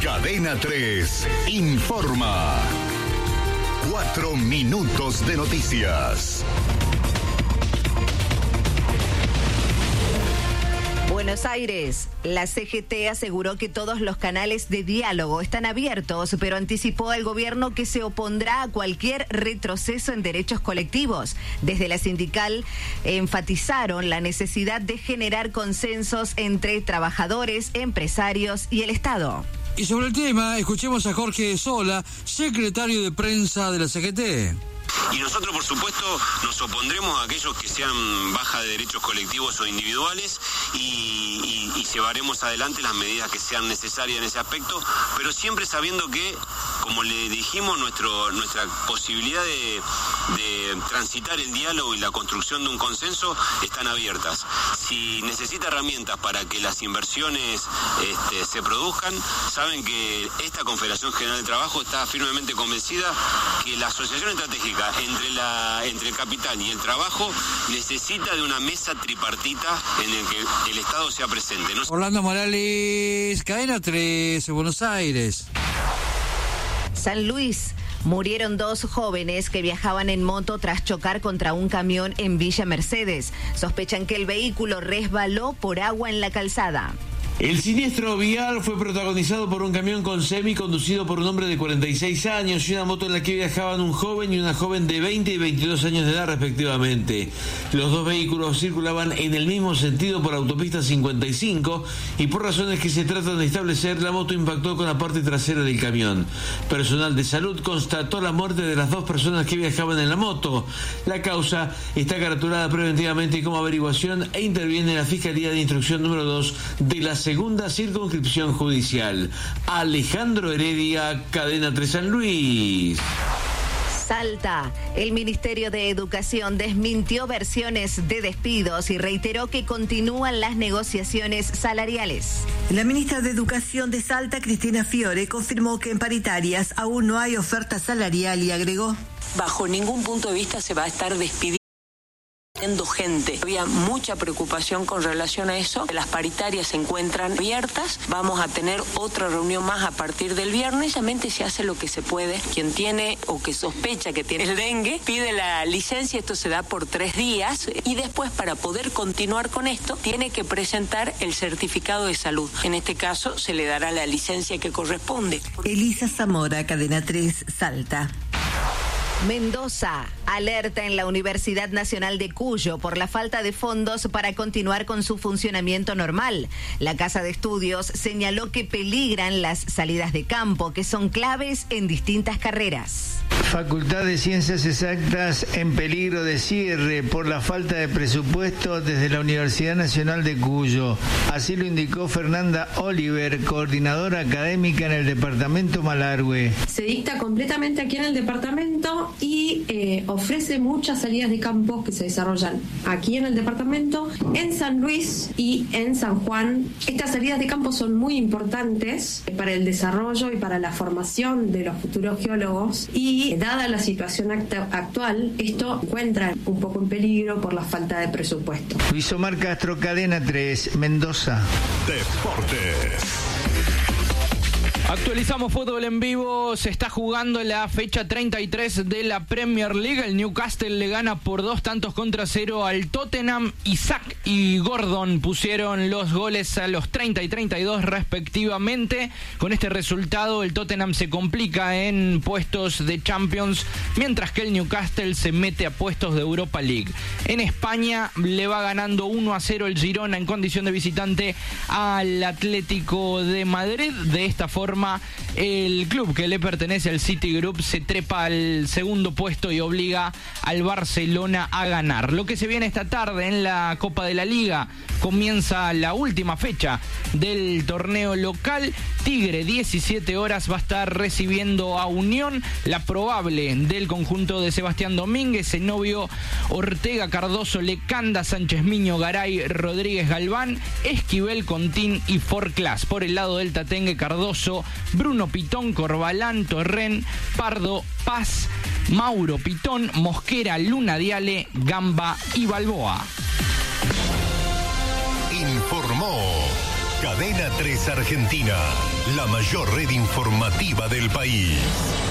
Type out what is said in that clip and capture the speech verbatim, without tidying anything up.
Cadena tres informa. Cuatro minutos de noticias. Buenos Aires. La C G T aseguró que todos los canales de diálogo están abiertos, pero anticipó al gobierno que se opondrá a cualquier retroceso en derechos colectivos. Desde la sindical enfatizaron la necesidad de generar consensos entre trabajadores, empresarios y el Estado. Y sobre el tema, escuchemos a Jorge Sola, secretario de prensa de la C G T. Y nosotros, por supuesto, nos opondremos a aquellos que sean baja de derechos colectivos o individuales y, y, y llevaremos adelante las medidas que sean necesarias en ese aspecto, pero siempre sabiendo que, como le dijimos, nuestro, nuestra posibilidad de, de transitar el diálogo y la construcción de un consenso están abiertas. Si necesita herramientas para que las inversiones este, se produzcan, saben que esta Confederación General de Trabajo está firmemente convencida que la asociación estratégica entre la entre el capital y el trabajo necesita de una mesa tripartita en el que el Estado sea presente, ¿no? Orlando Morales, Cadena tres, Buenos Aires. San Luis. Murieron dos jóvenes que viajaban en moto tras chocar contra un camión en Villa Mercedes. Sospechan que el vehículo resbaló por agua en la calzada. El siniestro vial fue protagonizado por un camión con semi conducido por un hombre de cuarenta y seis años y una moto en la que viajaban un joven y una joven de veinte y veintidós años de edad respectivamente. Los dos vehículos circulaban en el mismo sentido por autopista cincuenta y cinco y por razones que se tratan de establecer, la moto impactó con la parte trasera del camión. Personal de salud constató la muerte de las dos personas que viajaban en la moto. La causa está caratulada preventivamente como averiguación e interviene la Fiscalía de Instrucción número dos de la Segunda Circunscripción Judicial. Alejandro Heredia, Cadena tres San Luis. Salta. El Ministerio de Educación desmintió versiones de despidos y reiteró que continúan las negociaciones salariales. La ministra de Educación de Salta, Cristina Fiore, confirmó que en paritarias aún no hay oferta salarial y agregó: bajo ningún punto de vista se va a estar despidiendo gente. Había mucha preocupación con relación a eso. Las paritarias se encuentran abiertas. Vamos a tener otra reunión más a partir del viernes. Realmente se hace lo que se puede. Quien tiene o que sospecha que tiene el dengue pide la licencia. Esto se da por tres días y después, para poder continuar con esto, tiene que presentar el certificado de salud. En este caso se le dará la licencia que corresponde. Elisa Zamora, Cadena tres, Salta. Mendoza. Alerta en la Universidad Nacional de Cuyo por la falta de fondos para continuar con su funcionamiento normal. La Casa de Estudios señaló que peligran las salidas de campo, que son claves en distintas carreras. Facultad de Ciencias Exactas en peligro de cierre por la falta de presupuesto desde la Universidad Nacional de Cuyo. Así lo indicó Fernanda Oliver, coordinadora académica en el departamento Malargüe. Se dicta completamente aquí en el departamento y eh, ofrece muchas salidas de campo que se desarrollan aquí en el departamento, en San Luis y en San Juan. Estas salidas de campo son muy importantes para el desarrollo y para la formación de los futuros geólogos y, dada la situación actual, esto encuentra un poco en peligro por la falta de presupuesto. Luis Omar Castro, Cadena tres, Mendoza. Deportes. Actualizamos fútbol en vivo. Se está jugando la fecha treinta y tres de la Premier League. El Newcastle le gana por dos tantos contra cero al Tottenham. Isaac y Gordon pusieron los goles a los treinta y treinta y dos respectivamente. Con este resultado, el Tottenham se complica en puestos de Champions, mientras que el Newcastle se mete a puestos de Europa League. En España le va ganando uno a cero el Girona en condición de visitante al Atlético de Madrid. De esta forma, el club que le pertenece al City Group se trepa al segundo puesto y obliga al Barcelona a ganar. Lo que se viene esta tarde en la Copa de la Liga: comienza la última fecha del torneo local. Tigre, diecisiete horas, va a estar recibiendo a Unión. La probable del conjunto de Sebastián Domínguez, Zenobio, Ortega, Cardoso, Lecanda, Sánchez Miño, Garay, Rodríguez, Galván, Esquivel, Contín y Forclás. Por el lado del Tatengue, Cardoso, Bruno Pitón, Corbalán, Torren, Pardo, Paz, Mauro Pitón, Mosquera, Luna Diale, Gamba y Balboa. Informó Cadena tres Argentina, la mayor red informativa del país.